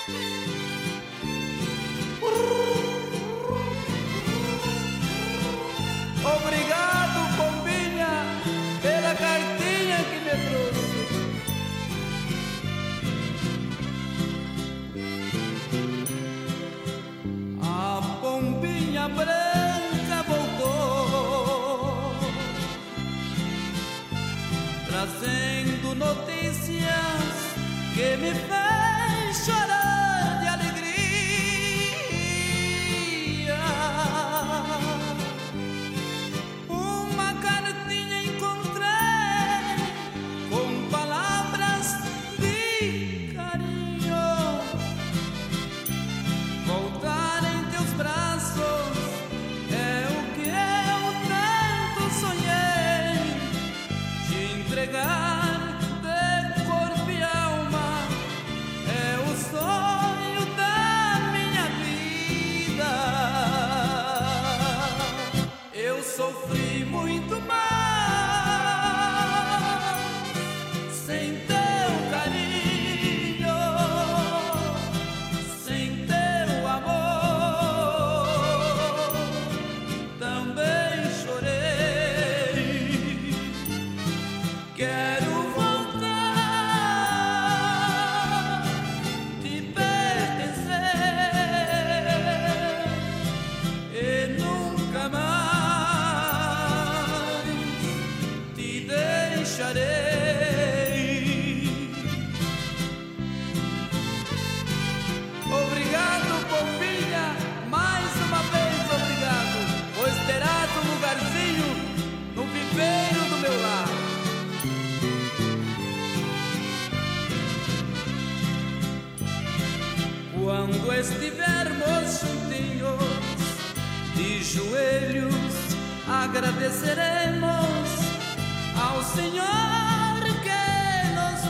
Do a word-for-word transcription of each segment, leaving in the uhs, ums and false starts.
Obrigado, pombinha, pela cartinha que me trouxe. A pombinha branca voltou, trazendo notícias que me fez chorar de alegria. Uma cartinha encontrei com palavras de carinho. Voltar em teus braços é o que eu tanto sonhei, te entregar de corpo e alma é o sonho da minha vida. Eu sofri muito mais sem teu carinho, sem teu amor. Também chorei. Quero voltar, te pertencer e nunca mais te deixarei. Obrigado, pombinha, mais uma vez obrigado, pois terás um lugarzinho no viveiro do meu lar. Quando estivermos juntinhos, de joelhos agradeceremos ao Senhor que nos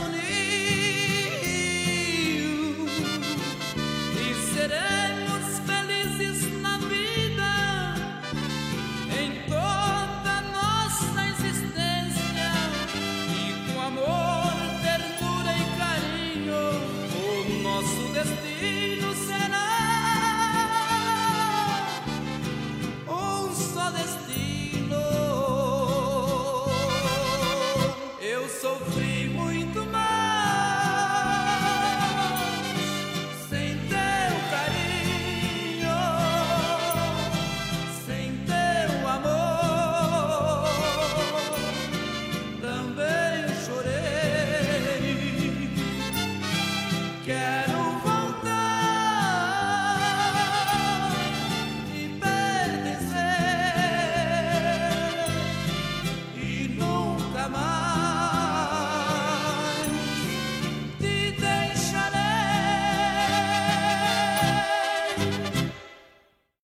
uniu e seremos felizes na vida em toda nossa existência, e com amor, ternura e carinho o nosso destino será